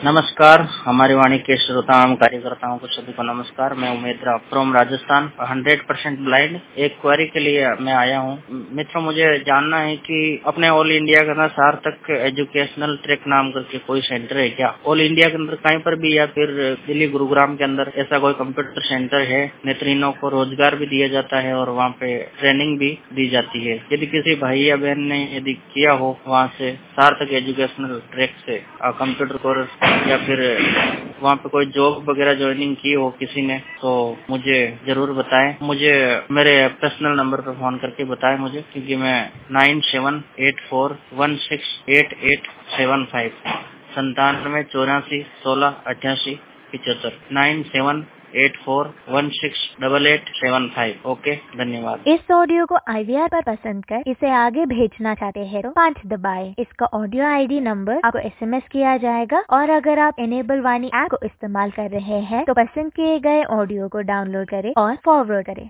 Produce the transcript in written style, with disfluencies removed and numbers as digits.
नमस्कार, हमारी वाणी के श्रोताओं एवं कार्यकर्ताओं को सभी को नमस्कार। मैं उमेद फ्रॉम राजस्थान 100% ब्लाइंड। एक क्वेरी के लिए मैं आया हूँ। मित्रों, मुझे जानना है कि अपने ऑल इंडिया के अंदर सार्थक एजुकेशनल ट्रैक नाम करके कोई सेंटर है क्या? ऑल इंडिया के अंदर कहीं पर भी या फिर दिल्ली गुरुग्राम के अंदर ऐसा कोई कंप्यूटर सेंटर है? नेत्रहीनों को रोजगार भी दिया जाता है और वहाँ पे ट्रेनिंग भी दी जाती है। यदि किसी भाई या बहन ने यदि किया हो वहाँ से सार्थक एजुकेशनल ट्रैक से कंप्यूटर कोर्स या फिर वहाँ पे कोई जॉब वगैरह ज्वाइनिंग की हो किसी ने, तो मुझे जरूर बताएं। मुझे मेरे पर्सनल नंबर पर फोन करके बताएं मुझे, क्योंकि मैं 9784168875 9784168875 9784168875। ओके, धन्यवाद। इस ऑडियो को IVR पर पसंद कर इसे आगे भेजना चाहते हैं तो 5 दबाएं। इसका ऑडियो ID नंबर आपको SMS किया जाएगा और अगर आप इनेबल वाणी ऐप को इस्तेमाल कर रहे हैं तो पसंद किए गए ऑडियो को डाउनलोड करें और फॉरवर्ड करें।